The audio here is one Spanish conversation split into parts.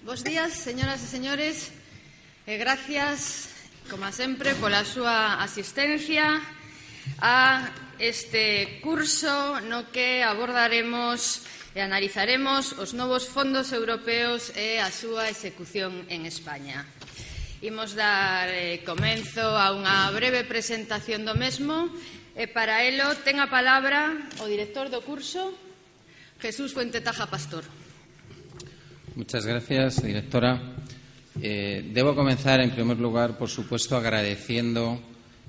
Bos días, señoras e señores. Gracias, como sempre, pola súa asistencia a este curso no que abordaremos e analizaremos os novos fondos europeos e a súa execución en España. Imos dar comenzo a unha breve presentación do mesmo e para elo ten a palabra o director do curso, Jesús Fuentetaja Pastor. Muchas gracias, directora. Debo comenzar, en primer lugar, por supuesto, agradeciendo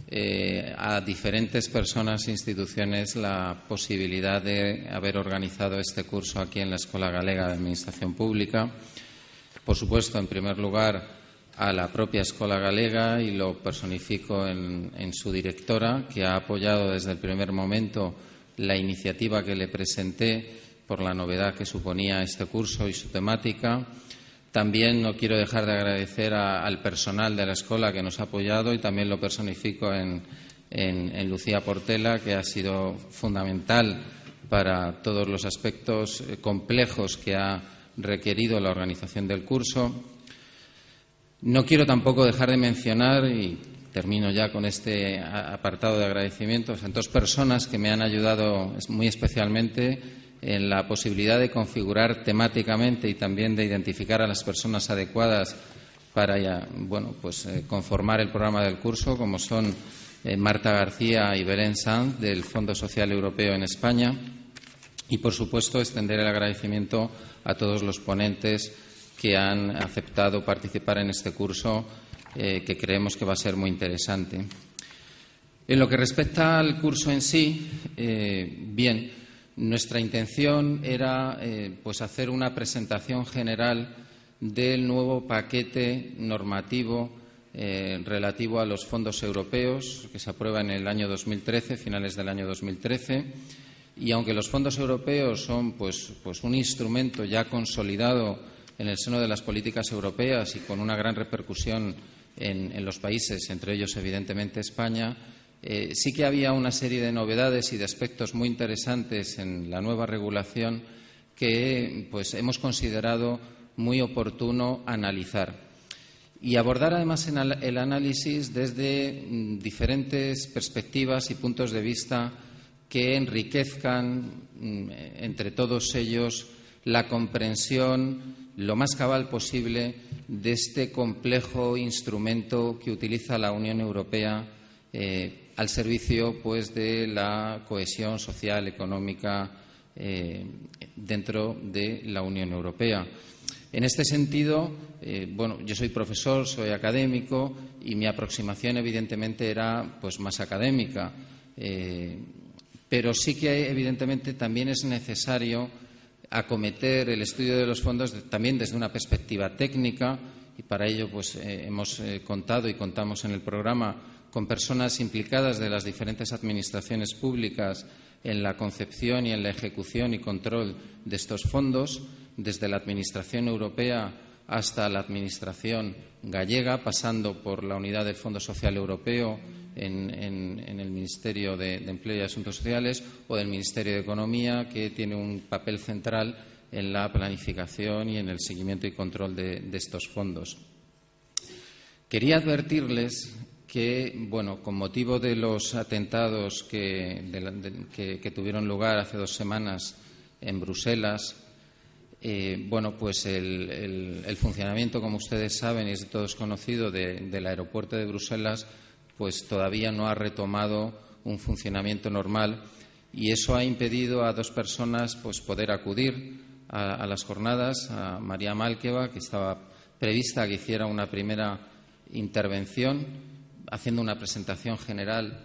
a diferentes personas e instituciones la posibilidad de haber organizado este curso aquí en la Escuela Galega de Administración Pública. Por supuesto, en primer lugar, a la propia Escuela Galega, y lo personifico en su directora, que ha apoyado desde el primer momento la iniciativa que le presenté por la novedad que suponía este curso y su temática. También no quiero dejar de agradecer al personal de la escuela que nos ha apoyado, y también lo personifico en Lucía Portela, que ha sido fundamental para todos los aspectos complejos que ha requerido la organización del curso. No quiero tampoco dejar de mencionar, y termino ya con este apartado de agradecimientos, a dos personas que me han ayudado muy especialmente en la posibilidad de configurar temáticamente y también de identificar a las personas adecuadas para conformar el programa del curso, como son Marta García y Belén Sanz, del Fondo Social Europeo en España. Y, por supuesto, extender el agradecimiento a todos los ponentes que han aceptado participar en este curso, que creemos que va a ser muy interesante. En lo que respecta al curso en sí, nuestra intención era hacer una presentación general del nuevo paquete normativo relativo a los fondos europeos que se aprueba en el año 2013, finales del año 2013. Y aunque los fondos europeos son un instrumento ya consolidado en el seno de las políticas europeas y con una gran repercusión en los países, entre ellos evidentemente España, sí que había una serie de novedades y de aspectos muy interesantes en la nueva regulación que hemos considerado muy oportuno analizar y abordar además el análisis desde diferentes perspectivas y puntos de vista que enriquezcan entre todos ellos la comprensión lo más cabal posible de este complejo instrumento que utiliza la Unión Europea al servicio de la cohesión social, económica dentro de la Unión Europea. En este sentido, yo soy profesor, soy académico, y mi aproximación evidentemente era más académica, pero sí que evidentemente también es necesario acometer el estudio de los fondos también desde una perspectiva técnica, y para ello hemos contado y contamos en el programa con personas implicadas de las diferentes administraciones públicas en la concepción y en la ejecución y control de estos fondos, desde la Administración Europea hasta la Administración gallega, pasando por la unidad del Fondo Social Europeo en el Ministerio de Empleo y Asuntos Sociales, o del Ministerio de Economía, que tiene un papel central en la planificación y en el seguimiento y control de estos fondos. Quería advertirles que, con motivo de los atentados que tuvieron lugar hace 2 semanas en Bruselas, el funcionamiento, como ustedes saben y es de todos conocido, del aeropuerto de Bruselas, todavía no ha retomado un funcionamiento normal, y eso ha impedido a 2 personas poder acudir a las jornadas: a María Málqueva, que estaba prevista que hiciera una primera intervención haciendo una presentación general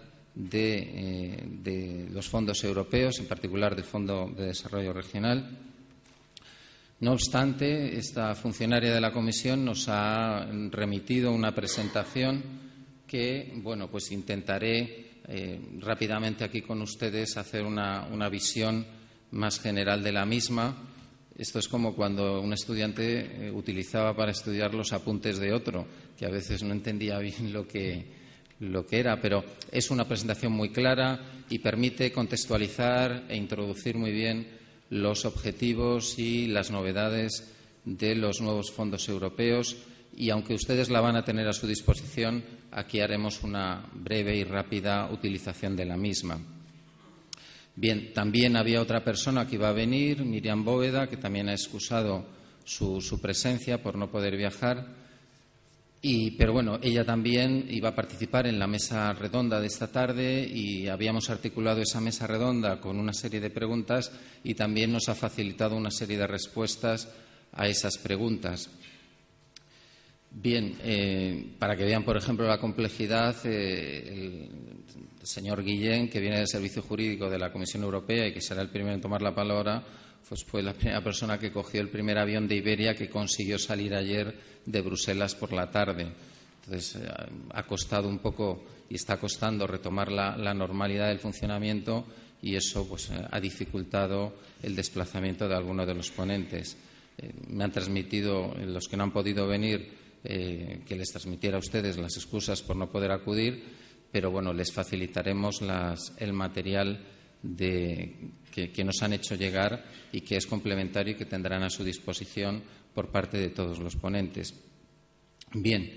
de los fondos europeos, en particular del Fondo de Desarrollo Regional. No obstante, esta funcionaria de la Comisión nos ha remitido una presentación que, intentaré rápidamente aquí con ustedes hacer una visión más general de la misma. Esto es como cuando un estudiante utilizaba para estudiar los apuntes de otro, que a veces no entendía bien lo que era, pero es una presentación muy clara y permite contextualizar e introducir muy bien los objetivos y las novedades de los nuevos fondos europeos y, aunque ustedes la van a tener a su disposición, aquí haremos una breve y rápida utilización de la misma. Bien, también había otra persona que iba a venir, Miriam Bóveda, que también ha excusado su presencia por no poder viajar. Pero bueno, ella también iba a participar en la mesa redonda de esta tarde y habíamos articulado esa mesa redonda con una serie de preguntas y también nos ha facilitado una serie de respuestas a esas preguntas. Bien, para que vean, por ejemplo, la complejidad, el señor Guillén, que viene del Servicio Jurídico de la Comisión Europea y que será el primero en tomar la palabra, pues fue la primera persona que cogió el primer avión de Iberia que consiguió salir ayer de Bruselas por la tarde. Entonces, ha costado un poco y está costando retomar la normalidad del funcionamiento y eso pues ha dificultado el desplazamiento de algunos de los ponentes. Me han transmitido, los que no han podido venir, que les transmitiera a ustedes las excusas por no poder acudir, pero bueno, les facilitaremos el material que nos han hecho llegar y que es complementario y que tendrán a su disposición por parte de todos los ponentes. Bien,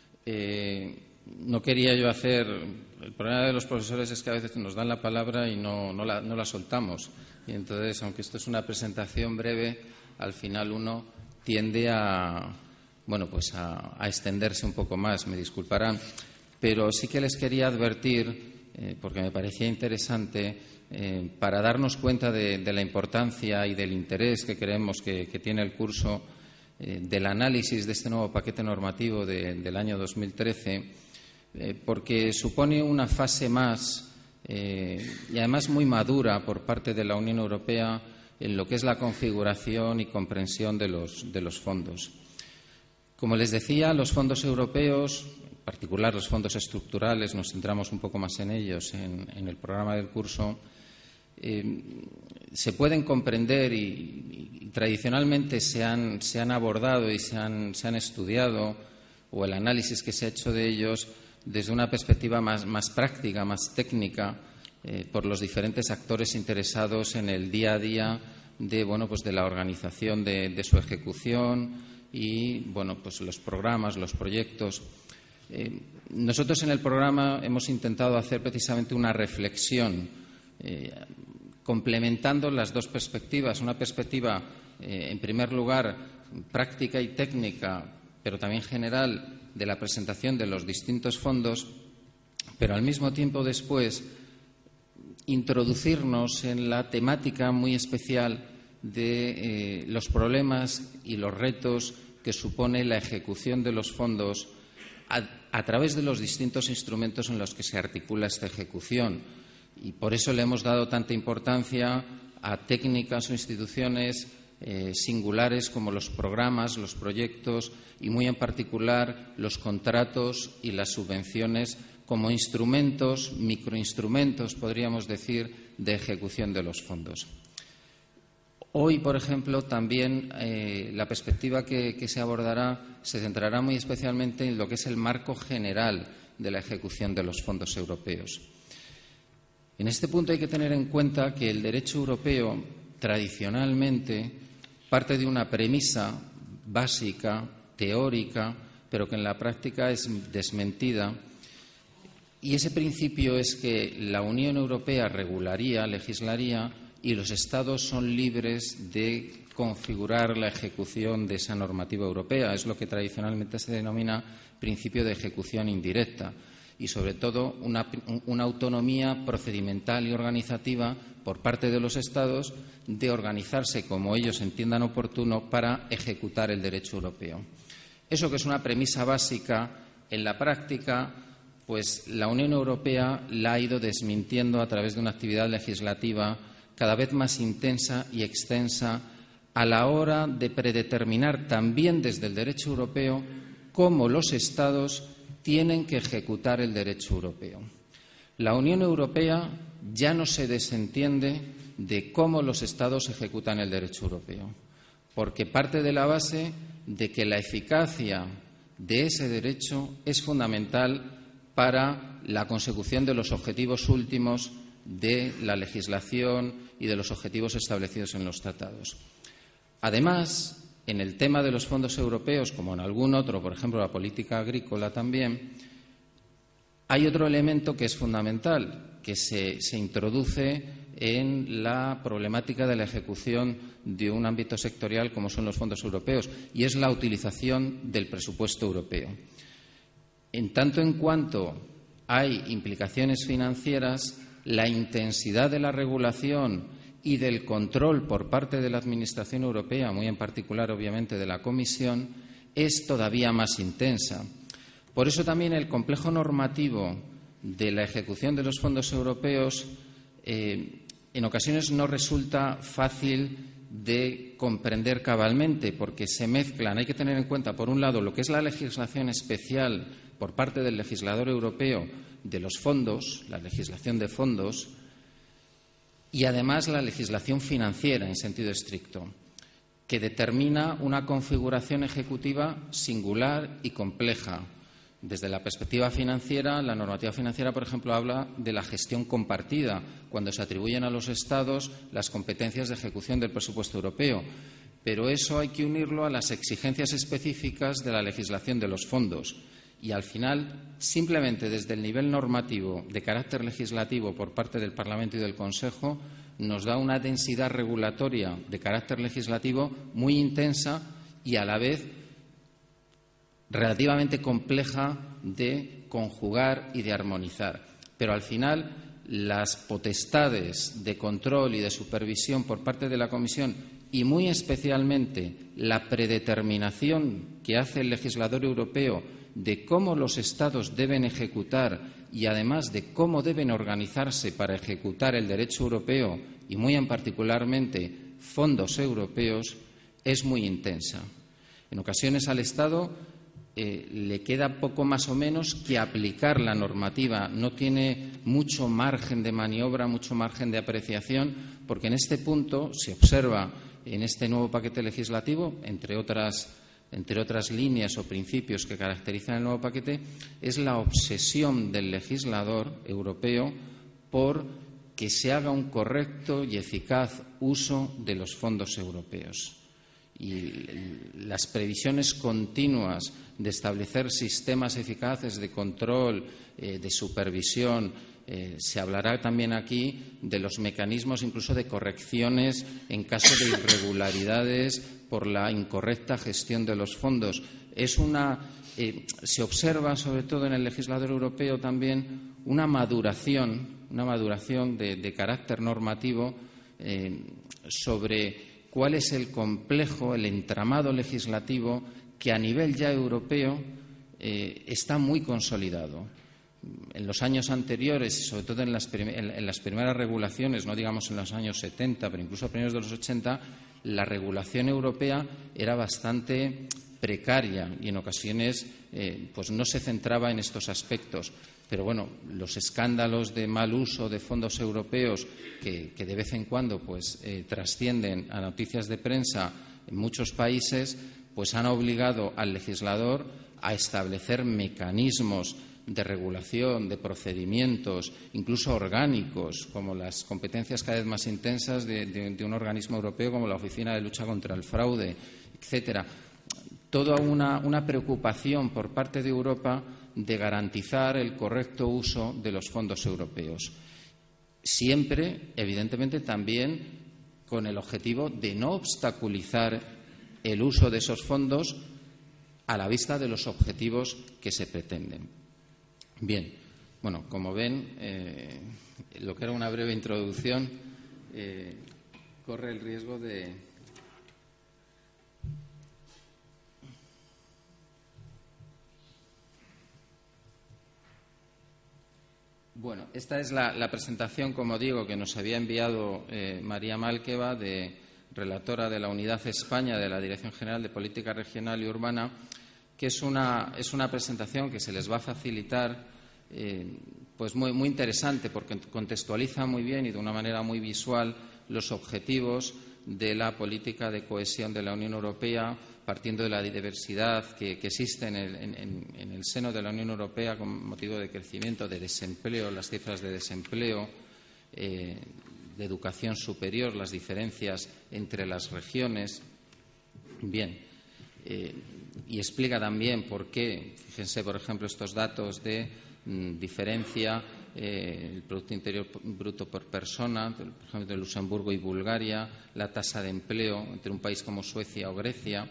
no quería yo hacer... El problema de los profesores es que a veces nos dan la palabra y no la soltamos. Y entonces, aunque esto es una presentación breve, al final uno tiende a extenderse un poco más, me disculparán. Pero sí que les quería advertir, porque me parecía interesante, para darnos cuenta de la importancia y del interés que creemos que tiene el curso, del análisis de este nuevo paquete normativo del año 2013, porque supone una fase más y además muy madura por parte de la Unión Europea en lo que es la configuración y comprensión de los fondos. Como les decía, los fondos europeos, en particular los fondos estructurales, nos centramos un poco más en ellos en el programa del curso, se pueden comprender y tradicionalmente se han abordado y se han estudiado, o el análisis que se ha hecho de ellos, desde una perspectiva más práctica, más técnica, por los diferentes actores interesados en el día a día de la organización de su ejecución y los programas, los proyectos. Nosotros en el programa hemos intentado hacer precisamente una reflexión complementando las dos perspectivas, una perspectiva en primer lugar práctica y técnica, pero también general, de la presentación de los distintos fondos, pero al mismo tiempo después introducirnos en la temática muy especial de los problemas y los retos que supone la ejecución de los fondos a través de los distintos instrumentos en los que se articula esta ejecución. Y por eso le hemos dado tanta importancia a técnicas o instituciones singulares como los programas, los proyectos y, muy en particular, los contratos y las subvenciones como instrumentos, microinstrumentos, podríamos decir, de ejecución de los fondos. Hoy, por ejemplo, también la perspectiva que se abordará se centrará muy especialmente en lo que es el marco general de la ejecución de los fondos europeos. En este punto hay que tener en cuenta que el derecho europeo tradicionalmente parte de una premisa básica, teórica, pero que en la práctica es desmentida. Y ese principio es que la Unión Europea regularía, legislaría, y los Estados son libres de configurar la ejecución de esa normativa europea. Es lo que tradicionalmente se denomina principio de ejecución indirecta y, sobre todo, una autonomía procedimental y organizativa por parte de los Estados de organizarse como ellos entiendan oportuno para ejecutar el derecho europeo. Eso, que es una premisa básica, en la práctica, pues la Unión Europea la ha ido desmintiendo a través de una actividad legislativa cada vez más intensa y extensa a la hora de predeterminar también desde el derecho europeo cómo los Estados tienen que ejecutar el derecho europeo. La Unión Europea ya no se desentiende de cómo los Estados ejecutan el derecho europeo, porque parte de la base de que la eficacia de ese derecho es fundamental para la consecución de los objetivos últimos de la legislación y de los objetivos establecidos en los tratados. Además, en el tema de los fondos europeos, como en algún otro, por ejemplo, la política agrícola también, hay otro elemento que es fundamental, que se introduce en la problemática de la ejecución de un ámbito sectorial como son los fondos europeos, y es la utilización del presupuesto europeo. En tanto en cuanto hay implicaciones financieras, la intensidad de la regulación y del control por parte de la Administración europea, muy en particular, obviamente, de la Comisión, es todavía más intensa. Por eso también el complejo normativo de la ejecución de los fondos europeos en ocasiones no resulta fácil de comprender cabalmente, porque se mezclan. Hay que tener en cuenta, por un lado, lo que es la legislación especial por parte del legislador europeo de los fondos, la legislación de fondos, y además la legislación financiera en sentido estricto, que determina una configuración ejecutiva singular y compleja. Desde la perspectiva financiera, la normativa financiera, por ejemplo, habla de la gestión compartida, cuando se atribuyen a los Estados las competencias de ejecución del presupuesto europeo. Pero eso hay que unirlo a las exigencias específicas de la legislación de los fondos. Y, al final, simplemente desde el nivel normativo de carácter legislativo por parte del Parlamento y del Consejo, nos da una densidad regulatoria de carácter legislativo muy intensa y, a la vez, relativamente compleja de conjugar y de armonizar. Pero, al final, las potestades de control y de supervisión por parte de la Comisión y, muy especialmente, la predeterminación que hace el legislador europeo de cómo los Estados deben ejecutar y, además, de cómo deben organizarse para ejecutar el derecho europeo y, muy en particularmente, fondos europeos, es muy intensa. En ocasiones al Estado le queda poco más o menos que aplicar la normativa. No tiene mucho margen de maniobra, mucho margen de apreciación, porque en este punto se observa en este nuevo paquete legislativo, entre otras líneas o principios que caracterizan el nuevo paquete, es la obsesión del legislador europeo por que se haga un correcto y eficaz uso de los fondos europeos. Y las previsiones continuas de establecer sistemas eficaces de control, de supervisión. Se hablará también aquí de los mecanismos incluso de correcciones en caso de irregularidades por la incorrecta gestión de los fondos. Se observa, sobre todo en el legislador europeo, también una maduración de carácter normativo sobre cuál es el complejo, el entramado legislativo que a nivel ya europeo está muy consolidado. En los años anteriores, sobre todo en las primeras regulaciones, no digamos en los años 70, pero incluso a primeros de los 80, la regulación europea era bastante precaria y en ocasiones pues no se centraba en estos aspectos. Pero bueno, los escándalos de mal uso de fondos europeos que de vez en cuando pues trascienden a noticias de prensa en muchos países, pues han obligado al legislador a establecer mecanismos de regulación, de procedimientos, incluso orgánicos, como las competencias cada vez más intensas de un organismo europeo como la Oficina de Lucha contra el Fraude, etcétera. Toda una preocupación por parte de Europa de garantizar el correcto uso de los fondos europeos. Siempre, evidentemente, también con el objetivo de no obstaculizar el uso de esos fondos a la vista de los objetivos que se pretenden. Bien, bueno, como ven, lo que era una breve introducción corre el riesgo de... Bueno, esta es la presentación, como digo, que nos había enviado María Málqueva, relatora de la Unidad España de la Dirección General de Política Regional y Urbana, que es una presentación que se les va a facilitar pues muy interesante, porque contextualiza muy bien y de una manera muy visual los objetivos de la política de cohesión de la Unión Europea, partiendo de la diversidad que existe en el seno de la Unión Europea con motivo de crecimiento, de desempleo, las cifras de desempleo, de educación superior, las diferencias entre las regiones. Bien, y explica también por qué, fíjense, por ejemplo, estos datos de diferencia, el Producto Interior Bruto por persona, por ejemplo, de Luxemburgo y Bulgaria, la tasa de empleo entre un país como Suecia o Grecia.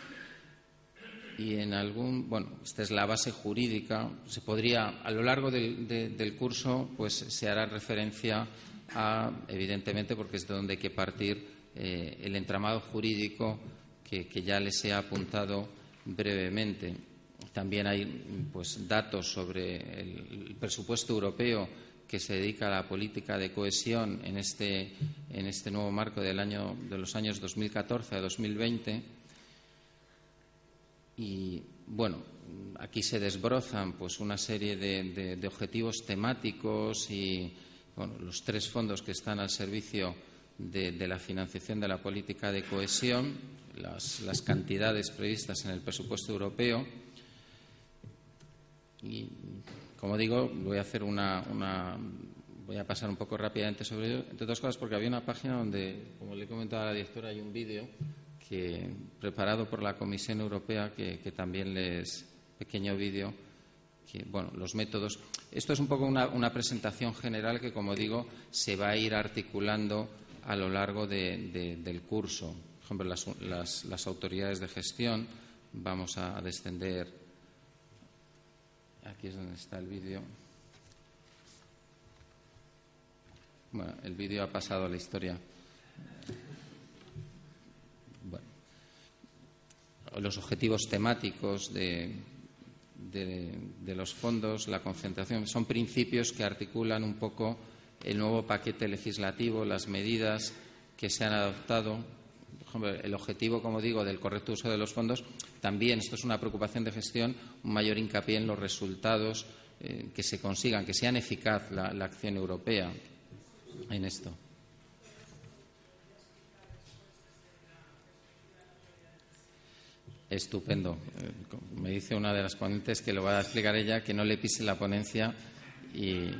Y esta es la base jurídica. Se podría, a lo largo del curso, pues se hará referencia a, evidentemente, porque es de donde hay que partir, el entramado jurídico que ya les he apuntado brevemente. También hay pues datos sobre el presupuesto europeo que se dedica a la política de cohesión en este nuevo marco de los años 2014 a 2020. Y bueno, aquí se desbrozan pues una serie de objetivos temáticos y los 3 fondos que están al servicio de la financiación de la política de cohesión, las cantidades previstas en el presupuesto europeo. Y, como digo, voy a pasar un poco rápidamente sobre ello, entre otras cosas porque había una página donde, como le he comentado a la directora, hay un vídeo preparado por la Comisión Europea que también pequeño vídeo, los métodos. Esto es un poco una presentación general que, como digo, se va a ir articulando a lo largo del curso. Por ejemplo, las autoridades de gestión, vamos a descender. Aquí es donde está el vídeo. Bueno, el vídeo ha pasado a la historia. Bueno, los objetivos temáticos de los fondos, la concentración, son principios que articulan un poco el nuevo paquete legislativo, las medidas que se han adoptado. Por ejemplo, el objetivo, como digo, del correcto uso de los fondos, también, esto es una preocupación de gestión, un mayor hincapié en los resultados que se consigan, que sean eficaz la acción europea en esto. Estupendo. Me dice una de las ponentes que lo va a explicar ella, que no le pise la ponencia y...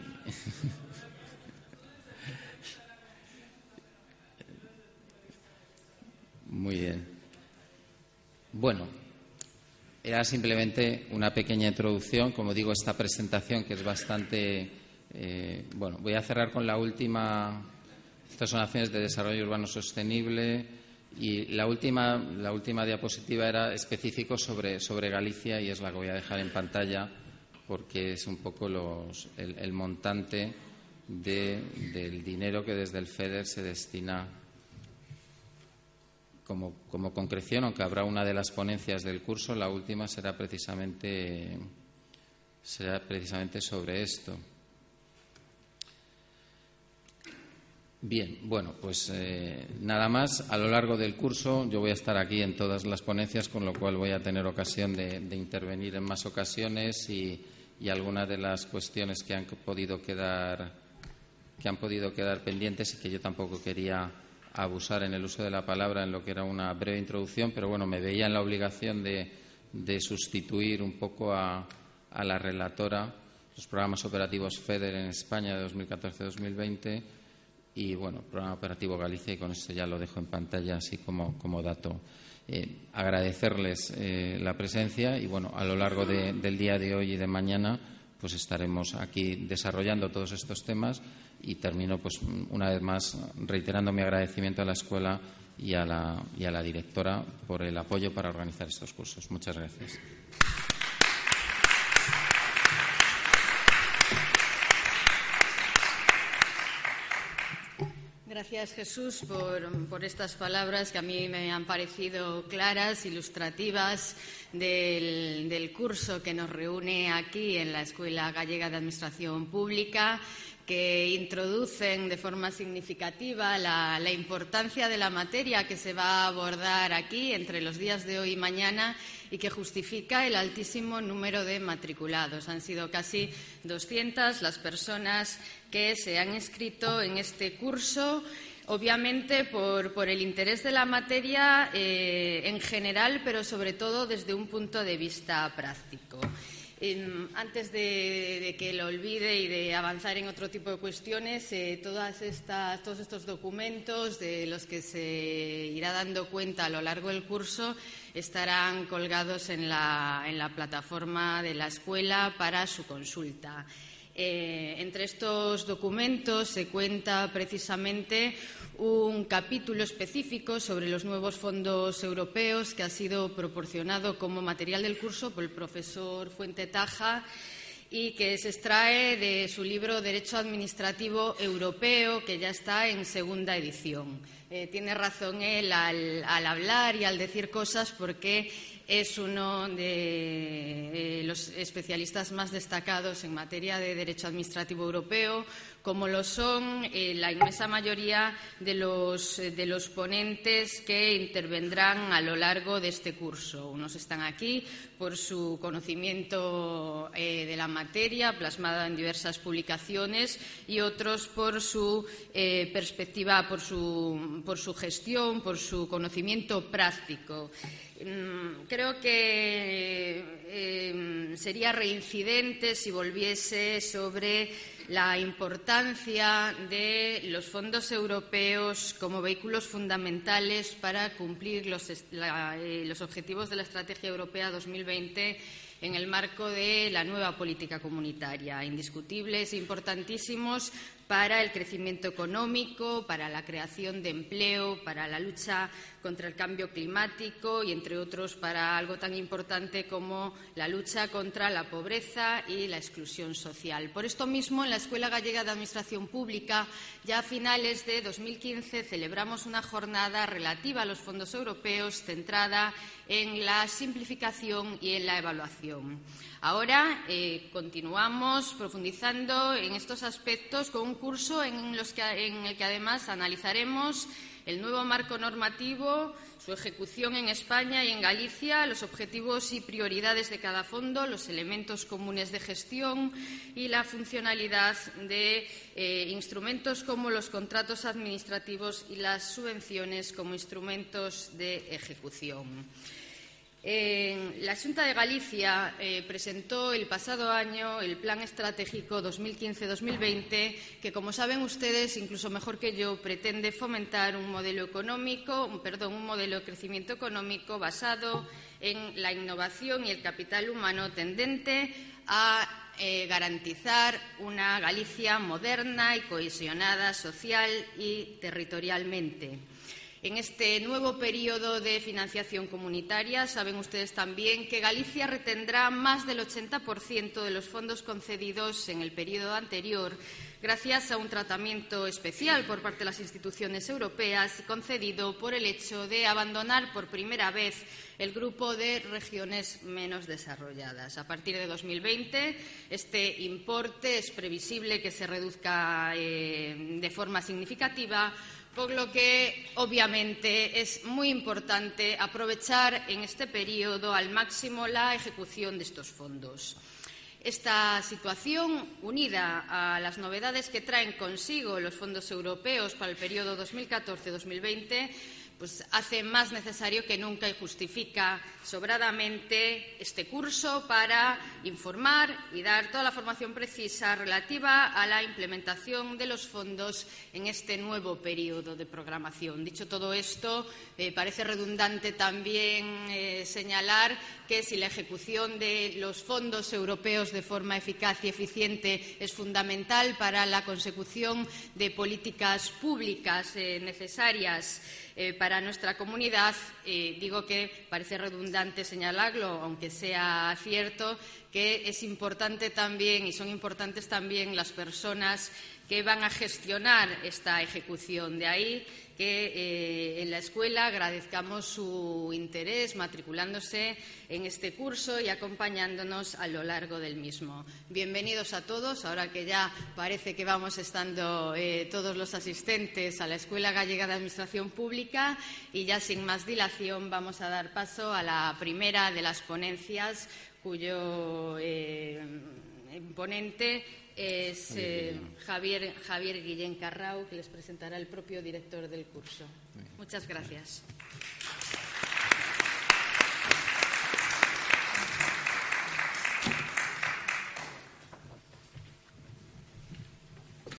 Muy bien. Bueno, era simplemente una pequeña introducción. Como digo, esta presentación que es bastante... voy a cerrar con la última. Estas son acciones de desarrollo urbano sostenible y la última diapositiva era específico sobre Galicia y es la que voy a dejar en pantalla porque es un poco el montante del dinero que desde el FEDER se destina como concreción, aunque habrá una de las ponencias del curso, la última será precisamente sobre esto. Bien, bueno, pues nada más. A lo largo del curso yo voy a estar aquí en todas las ponencias, con lo cual voy a tener ocasión de intervenir en más ocasiones y algunas de las cuestiones que han podido quedar pendientes y que yo tampoco quería abusar en el uso de la palabra en lo que era una breve introducción, pero bueno, me veía en la obligación de sustituir un poco a la relatora, los programas operativos FEDER en España de 2014-2020 y bueno, programa operativo Galicia, y con esto ya lo dejo en pantalla así como dato. Agradecerles la presencia y bueno, a lo largo del día de hoy y de mañana pues estaremos aquí desarrollando todos estos temas y termino pues una vez más reiterando mi agradecimiento a la escuela y a la directora por el apoyo para organizar estos cursos. Muchas gracias. Gracias, Jesús, por estas palabras que a mí me han parecido claras, ilustrativas del curso que nos reúne aquí en la Escuela Gallega de Administración Pública, que introducen de forma significativa la importancia de la materia que se va a abordar aquí entre los días de hoy y mañana y que justifica el altísimo número de matriculados. Han sido casi 200 las personas que se han inscrito en este curso, obviamente por el interés de la materia en general, pero sobre todo desde un punto de vista práctico. Antes de que lo olvide y de avanzar en otro tipo de cuestiones, todos estos documentos de los que se irá dando cuenta a lo largo del curso estarán colgados en la plataforma de la escuela para su consulta. Entre estos documentos se cuenta precisamente un capítulo específico sobre los nuevos fondos europeos que ha sido proporcionado como material del curso por el profesor Fuentetaja y que se extrae de su libro Derecho Administrativo Europeo, que ya está en segunda edición. Tiene razón él al hablar y al decir cosas, porque es uno de los especialistas más destacados en materia de derecho administrativo europeo, como lo son la inmensa mayoría de los ponentes que intervendrán a lo largo de este curso. Unos están aquí por su conocimiento de la materia, plasmada en diversas publicaciones, y otros por su perspectiva, por su gestión, por su conocimiento práctico. Creo que sería reincidente si volviese sobre la importancia de los fondos europeos como vehículos fundamentales para cumplir los objetivos de la Estrategia Europea 2020 en el marco de la nueva política comunitaria, indiscutibles e importantísimos para el crecimiento económico, para la creación de empleo, para la lucha contra el cambio climático y, entre otros, para algo tan importante como la lucha contra la pobreza y la exclusión social. Por esto mismo, en la Escuela Gallega de Administración Pública, ya a finales de 2015, celebramos una jornada relativa a los fondos europeos centrada en la simplificación y en la evaluación. Ahora continuamos profundizando en estos aspectos con un curso en el que además analizaremos el nuevo marco normativo, su ejecución en España y en Galicia, los objetivos y prioridades de cada fondo, los elementos comunes de gestión y la funcionalidad de instrumentos como los contratos administrativos y las subvenciones como instrumentos de ejecución. La Xunta de Galicia presentó el pasado año el Plan Estratégico 2015-2020 que, como saben ustedes, incluso mejor que yo, pretende fomentar un modelo de crecimiento económico basado en la innovación y el capital humano tendente a garantizar una Galicia moderna y cohesionada social y territorialmente. En este nuevo periodo de financiación comunitaria, saben ustedes también que Galicia retendrá más del 80% de los fondos concedidos en el periodo anterior, gracias a un tratamiento especial por parte de las instituciones europeas concedido por el hecho de abandonar por primera vez el grupo de regiones menos desarrolladas. A partir de 2020, este importe es previsible que se reduzca de forma significativa, por lo que, obviamente, es muy importante aprovechar en este periodo al máximo la ejecución de estos fondos. Esta situación, unida a las novedades que traen consigo los fondos europeos para el periodo 2014-2020, pues hace más necesario que nunca y justifica sobradamente este curso para informar y dar toda la formación precisa relativa a la implementación de los fondos en este nuevo periodo de programación. Dicho todo esto, parece redundante también señalar que si la ejecución de los fondos europeos de forma eficaz y eficiente es fundamental para la consecución de políticas públicas necesarias para nuestra comunidad, digo que parece redundante señalarlo, aunque sea cierto que es importante también y son importantes también las personas que van a gestionar esta ejecución. De ahí que en la escuela agradezcamos su interés matriculándose en este curso y acompañándonos a lo largo del mismo. Bienvenidos a todos, ahora que ya parece que vamos estando todos los asistentes a la Escuela Gallega de Administración Pública, y ya sin más dilación vamos a dar paso a la primera de las ponencias, cuyo ponente es Javier Guillén Carrau, que les presentará el propio director del curso. Muchas gracias.